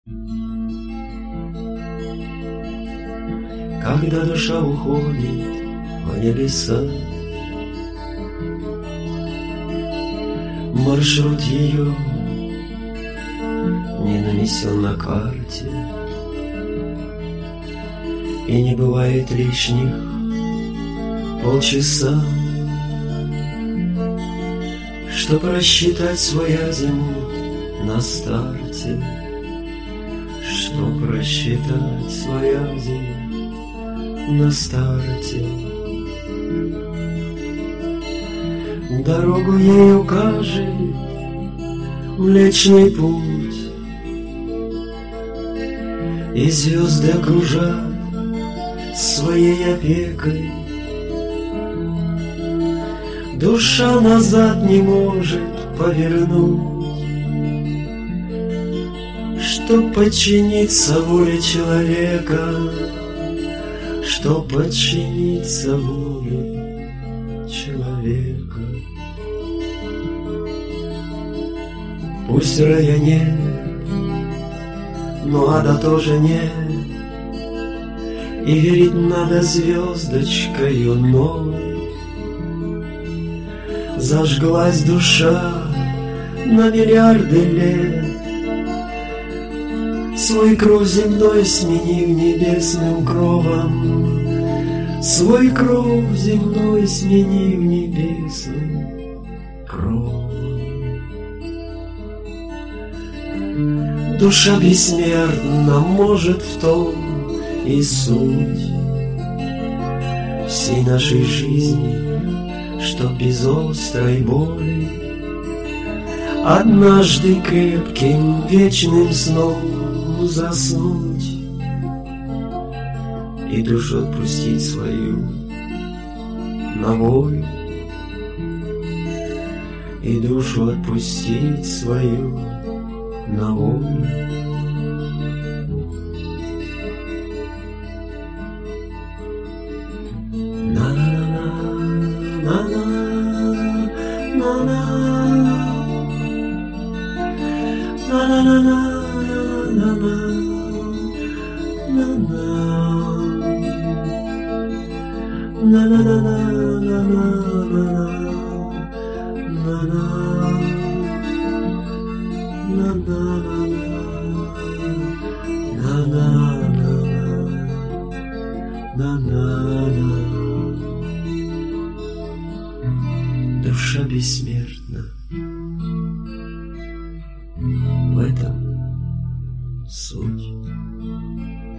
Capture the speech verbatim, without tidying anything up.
Когда душа уходит в небеса, маршрут ее не нанесен на карте, и не бывает лишних полчаса, чтоб рассчитать свой азимут на старте, чтоб рассчитать свой азимут на старте. Дорогу ей укажет Млечный Путь, и звезды окружат своей опекой. Душа назад не может повернуть, чтоб подчиниться воле человека, чтоб подчиниться воле человека. Пусть рая нет, но ада тоже нет, и верить надо звездочкою новой. Зажглась душа на миллиарды лет, свой кров земной сменив небесным кровом, свой кров земной сменив небесным кровом. Душа бессмертна, может, в том и суть всей нашей жизни, что без острой боли однажды крепким вечным сном заснуть и душу отпустить свою на волю, и душу отпустить свою на волю. Душа бессмертна, в этом суть.